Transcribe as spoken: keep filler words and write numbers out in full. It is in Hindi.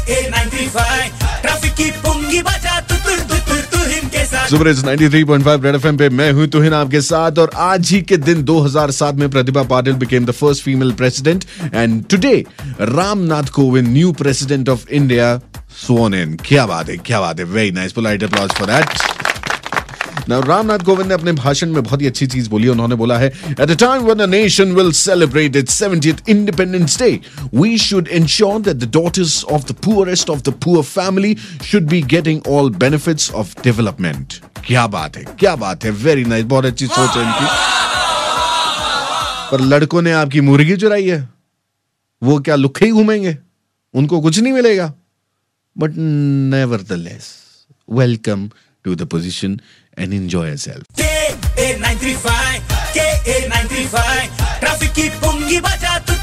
सुपर इट्स तिरानवे पॉइंट पाँच रेड एफएम पे मैं हूं तुहिन आपके साथ। और आज ही के दिन दो हज़ार सात में Pratibha Patil became the first female president and today Ramnath Kovind new president of India sworn in। क्या बात है, क्या बात है, very nice, polite applause for that. Now, Ramnath Kovind ने अपने भाषण में बहुत ही अच्छी चीज बोली। उन्होंने बोला है, At a time when the nation will celebrate its seventieth Independence Day, we should ensure that the daughters of the poorest of the poor family should be getting all benefits of development। क्या बात है, क्या बात है, वेरी नाइस, बहुत अच्छी सोच है इनकी। पर लड़कों ने आपकी मुर्गी चुराई है, वो क्या लुखे ही घूमेंगे, उनको कुछ नहीं मिलेगा। But nevertheless, welcome to the position and enjoy yourself। K A nine three five K A nine three five traffic की पुंगी बजा तू